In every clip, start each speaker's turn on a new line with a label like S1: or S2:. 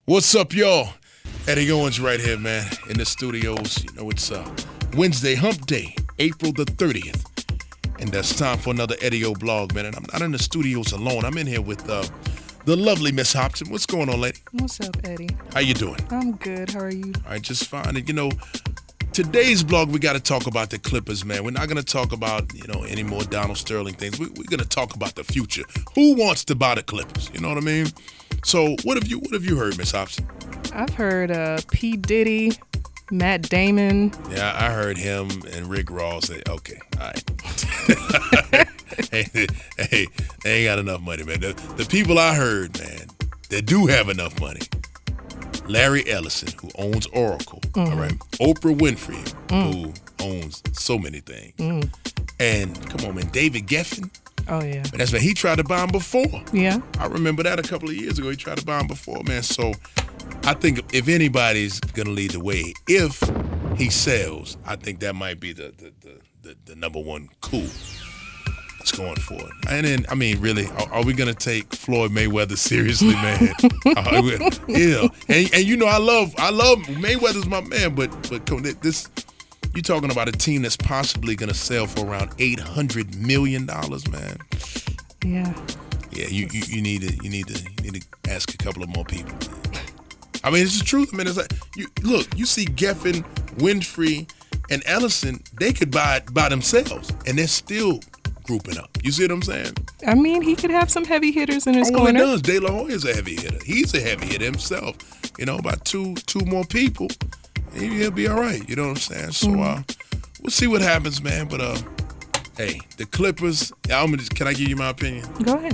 S1: What's up, y'all? Eddie Owens right here, man, in the studios. You know, it's Wednesday, hump day, April the 30th. And that's time for another Eddie O blog, man. And I'm not in the studios alone. I'm in here with the lovely Miss Hobson. What's going on, lady?
S2: What's up, Eddie?
S1: How you doing?
S2: I'm good. How are you?
S1: All right, just fine. And, you know, today's blog, we got to talk about the Clippers, man. We're not going to talk about, any more Donald Sterling things. We're going to talk about the future. Who wants to buy the Clippers? You know what I mean? So what have you heard, Miss Hobson?
S2: I've heard P. Diddy, Matt Damon.
S1: Yeah, I heard him and Rick Ross say, okay, all right. hey, they ain't got enough money, man. The people I heard, man, that do have enough money, Larry Ellison, who owns Oracle, all right, Oprah Winfrey, who owns so many things, and come on, man, David Geffen.
S2: Oh, yeah.
S1: But that's when he tried to buy him before.
S2: Yeah.
S1: I remember that a couple of years ago. He tried to buy him before, man. So I think if anybody's going to lead the way, if he sells, I think that might be the number one coup that's going for it. And then, I mean, really, are we going to take Floyd Mayweather seriously, man? Yeah. And you know, I love Mayweather's my man, but this. You're talking about a team that's possibly going to sell for around $800 million, man.
S2: Yeah.
S1: Yeah, you need to ask a couple of more people. I mean, it's the truth. I mean, it's like you see Geffen, Winfrey, and Ellison. They could buy it by themselves, and they're still grouping up. You see what I'm saying?
S2: I mean, he could have some heavy hitters in his corner.
S1: He does. De La Hoya's a heavy hitter. He's a heavy hitter himself. You know, about two more people. He'll be all right, you know what I'm saying? So we'll see what happens, man. But hey, the Clippers. Can I give you my opinion?
S2: Go ahead.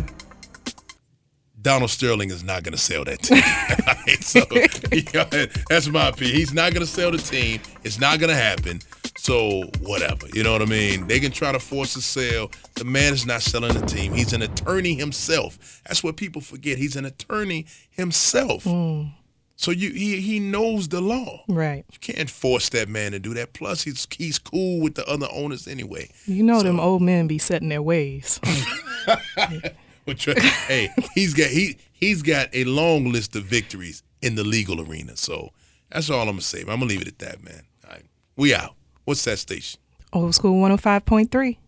S1: Donald Sterling is not going to sell that team. Right, so that's my opinion. He's not going to sell the team. It's not going to happen. So whatever, you know what I mean? They can try to force a sale. The man is not selling the team. He's an attorney himself. That's what people forget. He's an attorney himself. So he knows the law.
S2: Right. You
S1: can't force that man to do that. Plus, he's cool with the other owners anyway.
S2: You know, them old men be set in their ways.
S1: Hey, he's got a long list of victories in the legal arena. So that's all I'm gonna say. I'm gonna leave it at that, man. All right. We out. What's that station?
S2: Old School 105.3.